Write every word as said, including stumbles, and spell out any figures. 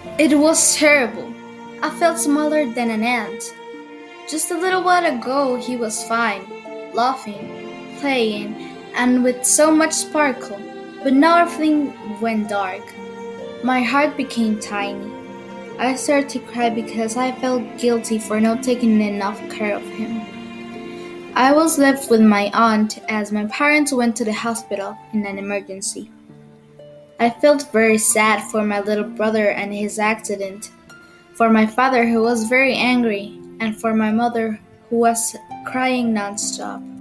It was terrible. I felt smaller than an ant. Just a little while ago he was fine, laughing, playing, and with so much sparkle. But now everything went dark. My heart became tiny. I started to cry because I felt guilty for not taking enough care of him. I was left with my aunt as my parents went to the hospital in an emergency. I felt very sad for my little brother and his accident, for my father who was very angry, and for my mother who was crying nonstop.